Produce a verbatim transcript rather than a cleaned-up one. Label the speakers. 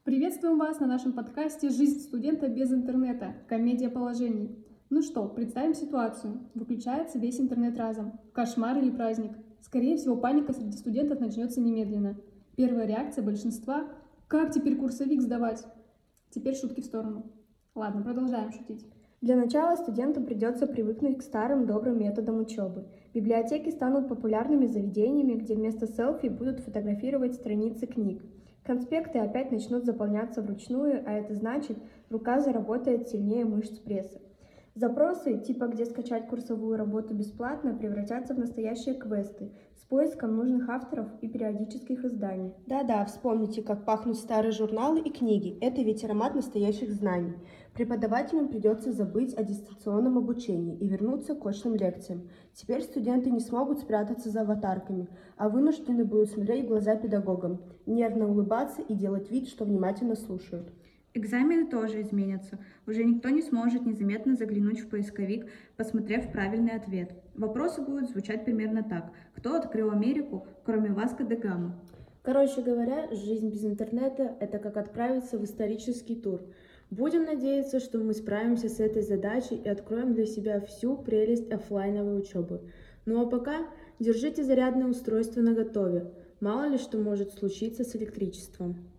Speaker 1: Приветствуем вас на нашем подкасте «Жизнь студента без интернета. Комедия положений». Ну что, представим ситуацию. Выключается весь интернет разом. Кошмар или праздник? Скорее всего, паника среди студентов начнется немедленно. Первая реакция большинства – как теперь курсовик сдавать? Теперь шутки в сторону. Ладно, продолжаем шутить.
Speaker 2: Для начала студентам придется привыкнуть к старым добрым методам учебы. Библиотеки станут популярными заведениями, где вместо селфи будут фотографировать страницы книг. Конспекты опять начнут заполняться вручную, а это значит, рука заработает сильнее мышц пресса. Запросы, типа «где скачать курсовую работу бесплатно», превратятся в настоящие квесты с поиском нужных авторов и периодических изданий.
Speaker 3: Да-да, вспомните, как пахнут старые журналы и книги. Это ведь аромат настоящих знаний. Преподавателям придется забыть о дистанционном обучении и вернуться к очным лекциям. Теперь студенты не смогут спрятаться за аватарками, а вынуждены будут смотреть в глаза педагогам, нервно улыбаться и делать вид, что внимательно слушают.
Speaker 4: Экзамены тоже изменятся. Уже никто не сможет незаметно заглянуть в поисковик, посмотрев правильный ответ. Вопросы будут звучать примерно так. Кто открыл Америку, кроме Васко де Гама?
Speaker 5: Короче говоря, жизнь без интернета – это как отправиться в исторический тур. Будем надеяться, что мы справимся с этой задачей и откроем для себя всю прелесть оффлайновой учебы. Ну а пока держите зарядное устройство наготове. Мало ли что может случиться с электричеством.